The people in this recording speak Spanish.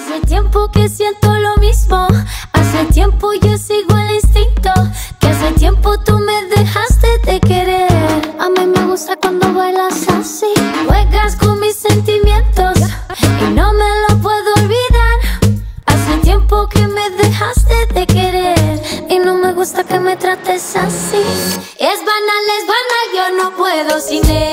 Hace tiempo que siento lo mismo. Hace tiempo yo sigo el instinto. Que hace tiempo tú me dejaste de querer. A mí me gusta cuando bailas así. Juegas con mis sentimientos y no me lo puedo olvidar. Hace tiempo que me dejaste de querer y no me gusta que me trates así. Es banal, yo no puedo sin él.